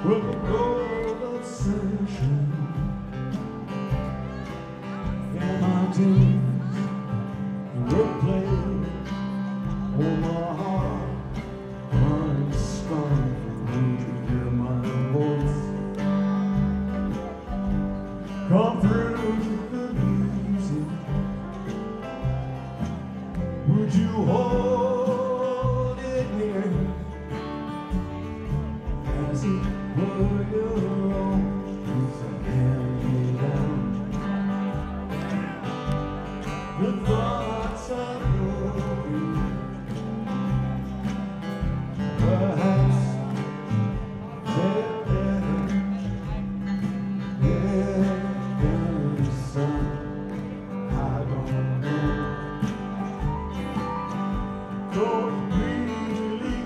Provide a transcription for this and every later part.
with the gold obsession in my days were played on my heart. I'm starving to hear my voice come through the music. Would you hold it near as it were your own? With a hand me down, the thoughts I wrote you, perhaps they're better than the sun. I don't know. Don't really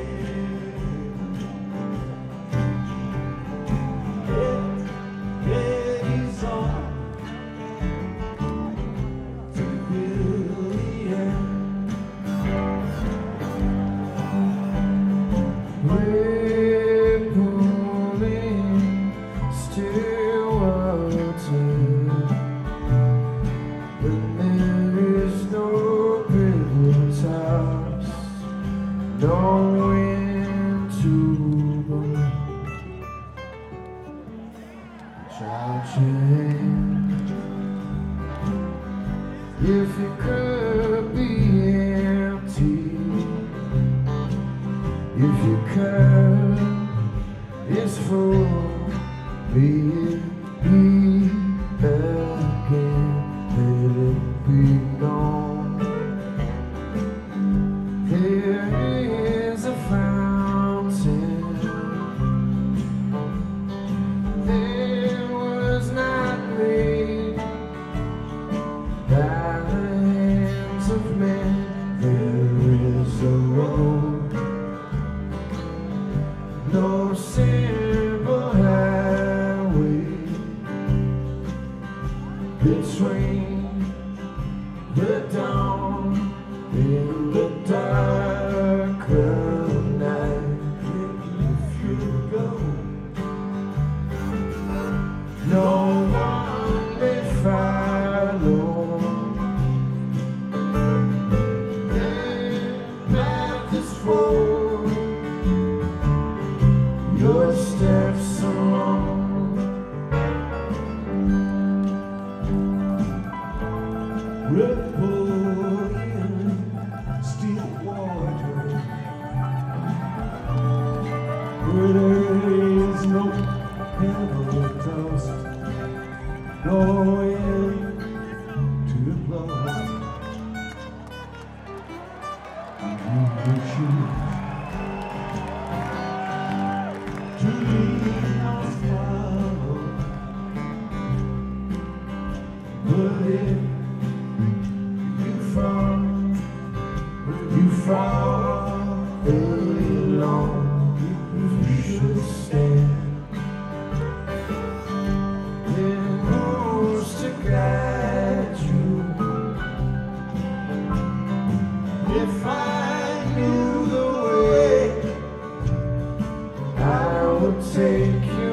care. It is on to fill the air. We're pulling still water when there is no privilege house, no wind to blow. Shout your hand if it could be empty. If your cup is full, may it be again. Let it be known there is a fountain. There was not made by the hands of men. There is a road, no simple highway between the dawn and the dark of night. If you go, no one may follow. Their path is full, your steps alone. Ripple in still water, where there is no pebble dust, no wind to blow. You choose to leave us follow, but if you fall alone, you should stand. Then who's to guide you? If I knew the way, I would take you